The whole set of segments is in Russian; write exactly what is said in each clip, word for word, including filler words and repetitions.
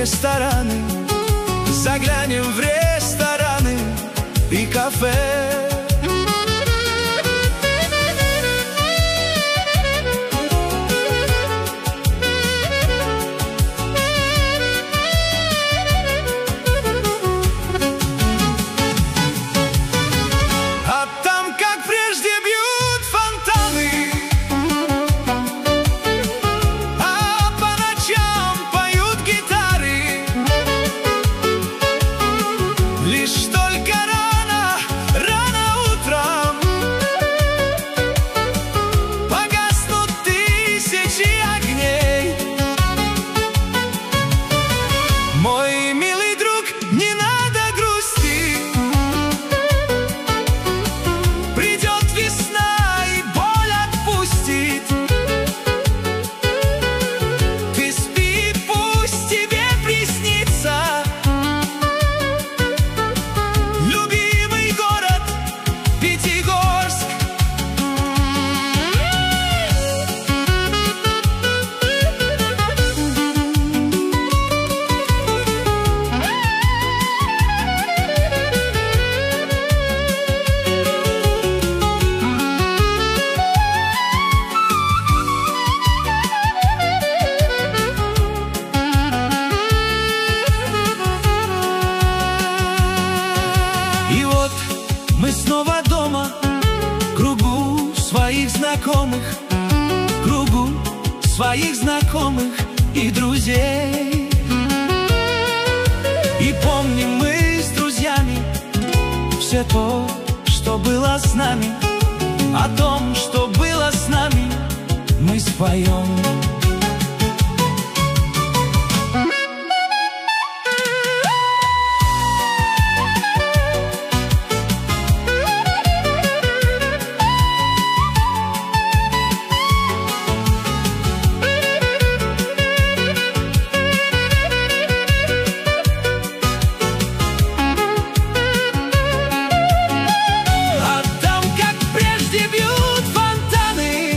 рестораны, заглянем в рестораны и кафе. А там, как прежде, бьют фонтаны, а по ночам поют гитары. Лишь только рано, рано утром погаснут тысячи огней. Мой милый друг, не надо грустить, придет весна и боль отпустит. Ты спи, пусть тебе приснится любимый город Пятигорск. И вот мы снова дома, в кругу своих знакомых, в кругу своих знакомых и друзей. И помним мы с друзьями все то, что было с нами. О том, что было с нами, мы споем. А там, как прежде, бьют фонтаны,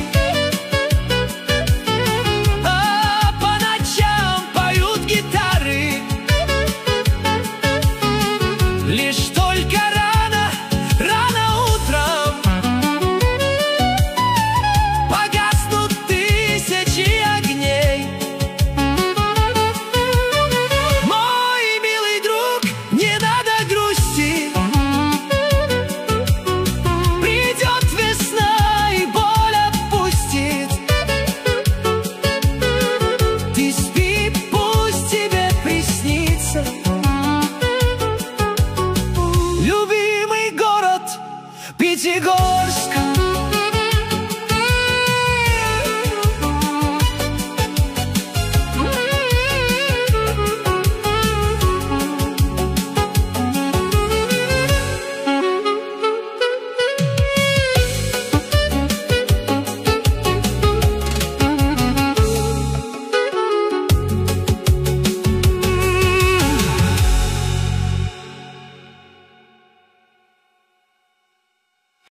а по ночам поют гитары. Лишь только рано, рано утром погаснут тысячи огней. Мой милый друг, не надо грустить, придет весна и боль отпустит. Ты спи, пусть тебе приснится любимый город Пятигорск.